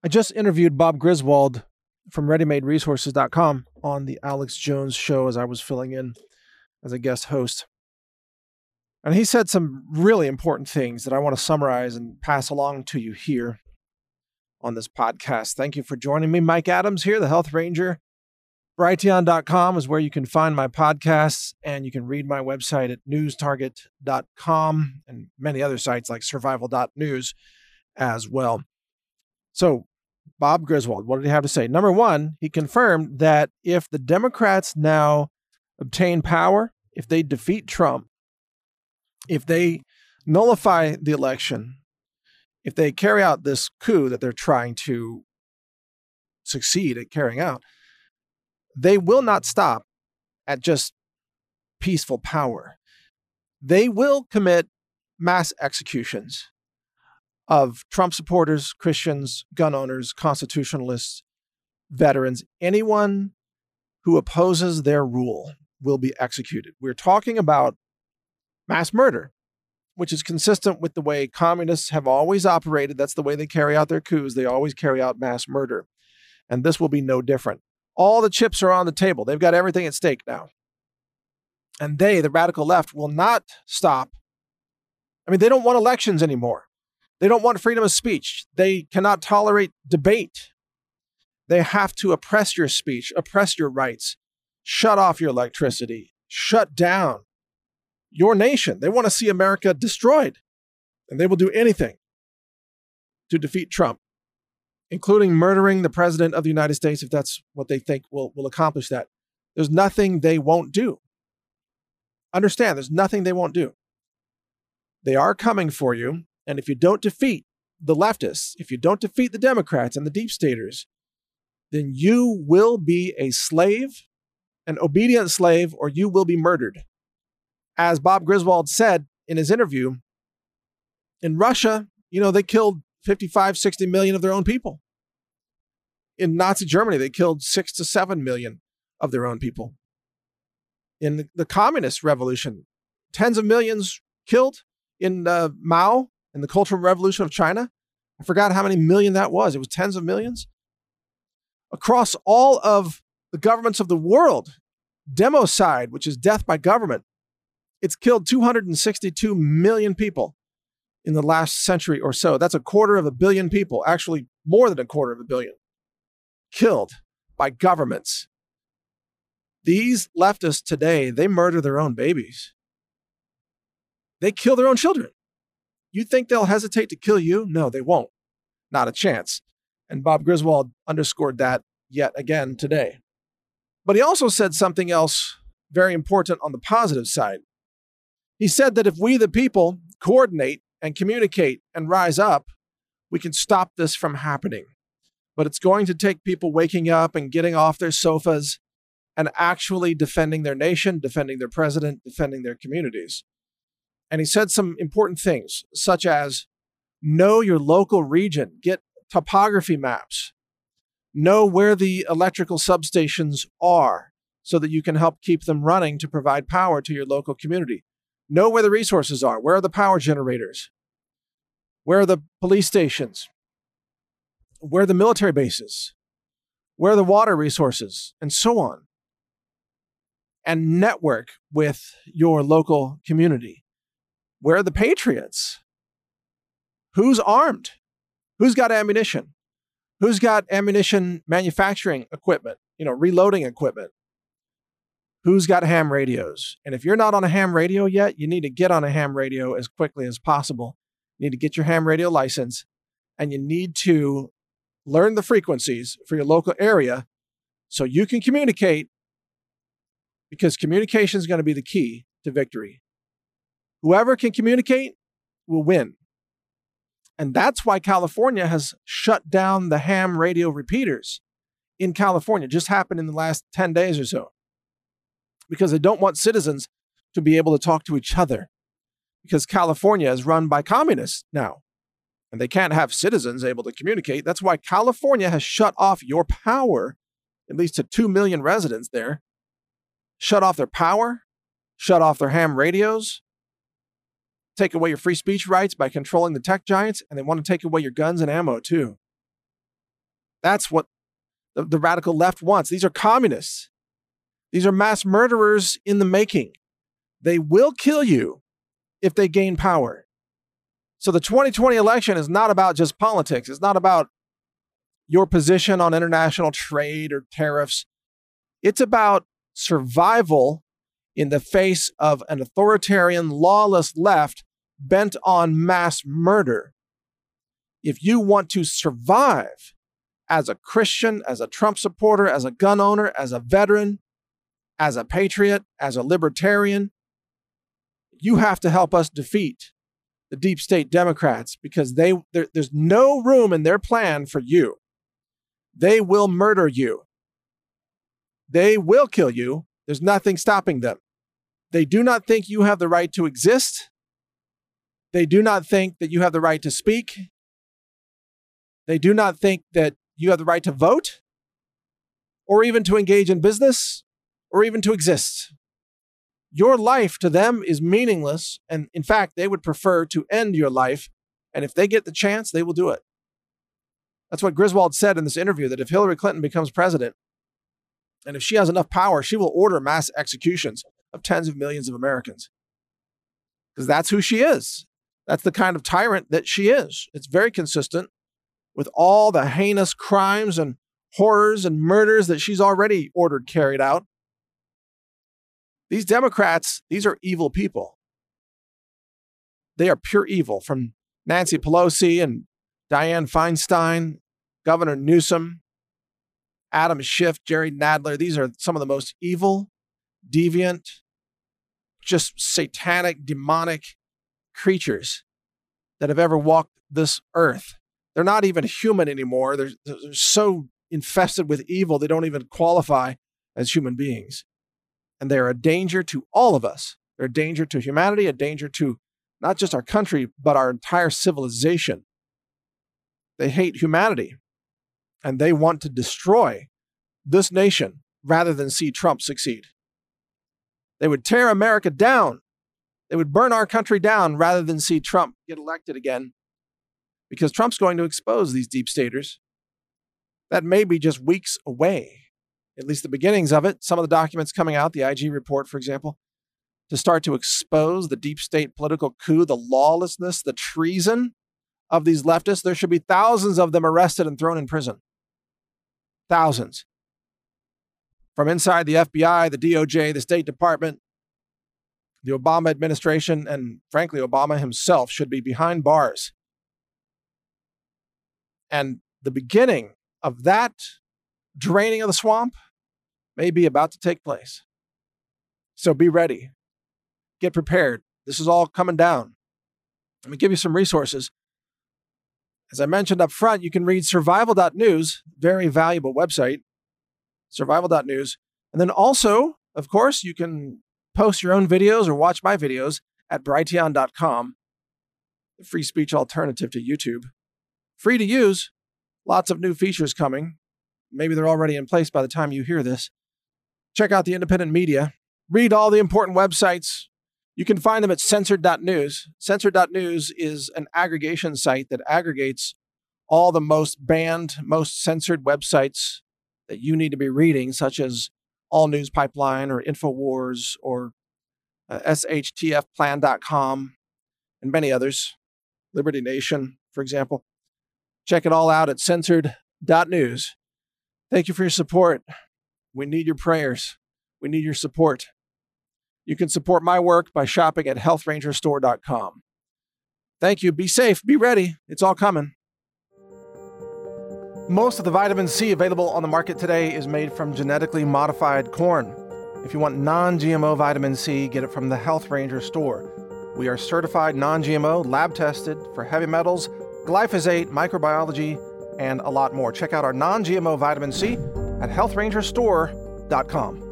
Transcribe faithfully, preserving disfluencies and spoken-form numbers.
I just interviewed Bob Griswold from ready made resources dot com on the Alex Jones show as I was filling in as a guest host. And he said some really important things that I want to summarize and pass along to you here on this podcast. Thank you for joining me. Mike Adams here, the Health Ranger. Brighteon dot com is where you can find my podcasts, and you can read my website at news target dot com and many other sites like survival dot news as well. So, Bob Griswold, what did he have to say? Number one, he confirmed that if the Democrats now obtain power, if they defeat Trump, if they nullify the election, if they carry out this coup that they're trying to succeed at carrying out, they will not stop at just peaceful power. They will commit mass executions of Trump supporters, Christians, gun owners, constitutionalists, veterans. Anyone who opposes their rule will be executed. We're talking about mass murder, which is consistent with the way communists have always operated. That's the way they carry out their coups. They always carry out mass murder. And this will be no different. All the chips are on the table. They've got everything at stake now. And they, the radical left, will not stop. I mean, they don't want elections anymore. They don't want freedom of speech. They cannot tolerate debate. They have to oppress your speech, oppress your rights, shut off your electricity, shut down your nation. They want to see America destroyed, and they will do anything to defeat Trump, including murdering the president of the United States if that's what they think will, will accomplish that. There's nothing they won't do. Understand, there's nothing they won't do. They are coming for you. And if you don't defeat the leftists, if you don't defeat the Democrats and the deep staters, then you will be a slave, an obedient slave, or you will be murdered. As Bob Griswold said in his interview, in Russia, you know, they killed fifty-five, sixty million of their own people. In Nazi Germany, they killed six to seven million of their own people. In the, the communist revolution, tens of millions killed. In uh, Mao, in the Cultural Revolution of China, I forgot how many million that was. It was tens of millions. Across all of the governments of the world, democide, which is death by government, it's killed two hundred sixty-two million people in the last century or so. That's a quarter of a billion people, actually more than a quarter of a billion, killed by governments. These leftists today, they murder their own babies. They kill their own children. You think they'll hesitate to kill you? No, they won't. Not a chance. And Bob Griswold underscored that yet again today. But he also said something else very important on the positive side. He said that if we, the people, coordinate and communicate and rise up, we can stop this from happening. But it's going to take people waking up and getting off their sofas and actually defending their nation, defending their president, defending their communities. And he said some important things, such as know your local region, get topography maps, know where the electrical substations are so that you can help keep them running to provide power to your local community. Know where the resources are. Where are the power generators? Where are the police stations? Where are the military bases? Where are the water resources? And so on. And network with your local community. Where are the patriots? Who's armed? Who's got ammunition? Who's got ammunition manufacturing equipment, you know, reloading equipment? Who's got ham radios? And if you're not on a ham radio yet, you need to get on a ham radio as quickly as possible. You need to get your ham radio license, and you need to learn the frequencies for your local area so you can communicate, because communication is going to be the key to victory. Whoever can communicate will win. And that's why California has shut down the ham radio repeaters in California. It just happened in the last ten days or so. Because they don't want citizens to be able to talk to each other. Because California is run by communists now. And they can't have citizens able to communicate. That's why California has shut off your power, at least to two million residents there. Shut off their power, shut off their ham radios, take away your free speech rights by controlling the tech giants, and they want to take away your guns and ammo too. That's what the, the radical left wants. These are communists. These are mass murderers in the making. They will kill you if they gain power. So the twenty twenty election is not about just politics. It's not about your position on international trade or tariffs. It's about survival in the face of an authoritarian, lawless left bent on mass murder. If you want to survive as a Christian, as a Trump supporter, as a gun owner, as a veteran, as a patriot, as a libertarian, you have to help us defeat the deep state Democrats, because they there, there's no room in their plan for you. They will murder you. They will kill you. There's nothing stopping them. They do not think you have the right to exist. They do not think that you have the right to speak. They do not think that you have the right to vote, or even to engage in business, or even to exist. Your life to them is meaningless, and in fact, they would prefer to end your life, and if they get the chance, they will do it. That's what Griswold said in this interview, that if Hillary Clinton becomes president, and if she has enough power, she will order mass executions of tens of millions of Americans. Because that's who she is. That's the kind of tyrant that she is. It's very consistent with all the heinous crimes and horrors and murders that she's already ordered carried out. These Democrats, these are evil people. They are pure evil, from Nancy Pelosi and Dianne Feinstein, Governor Newsom, Adam Schiff, Jerry Nadler. These are some of the most evil, deviant, just satanic, demonic creatures that have ever walked this earth. They're not even human anymore. They're, they're so infested with evil, they don't even qualify as human beings. And they're a danger to all of us. They're a danger to humanity, a danger to not just our country, but our entire civilization. They hate humanity, and they want to destroy this nation rather than see Trump succeed. They would tear America down. They would burn our country down rather than see Trump get elected again, because Trump's going to expose these deep staters. That may be just weeks away, at least the beginnings of it. Some of the documents coming out, the I G report, for example, to start to expose the deep state political coup, the lawlessness, the treason of these leftists. There should be thousands of them arrested and thrown in prison. Thousands. From inside the F B I, the D O J, the State Department, the Obama administration, and frankly, Obama himself should be behind bars. And the beginning of that draining of the swamp may be about to take place. So be ready. Get prepared. This is all coming down. Let me give you some resources. As I mentioned up front, you can read survival dot news, very valuable website, survival dot news. And then also, of course, you can post your own videos or watch my videos at brighteon dot com, the free speech alternative to YouTube. Free to use, lots of new features coming. Maybe they're already in place by the time you hear this. Check out the independent media. Read all the important websites. You can find them at censored dot news. censored dot news is an aggregation site that aggregates all the most banned, most censored websites that you need to be reading, such as All News Pipeline or InfoWars or uh, S H T F plan dot com and many others. Liberty Nation, for example. Check it all out at censored dot news. Thank you for your support. We need your prayers. We need your support. You can support my work by shopping at health ranger store dot com. Thank you. Be safe. Be ready. It's all coming. Most of the vitamin C available on the market today is made from genetically modified corn. If you want non-G M O vitamin C, get it from the Health Ranger store. We are certified non-G M O, lab tested for heavy metals, glyphosate, microbiology, and a lot more. Check out our non-G M O vitamin C at health ranger store dot com.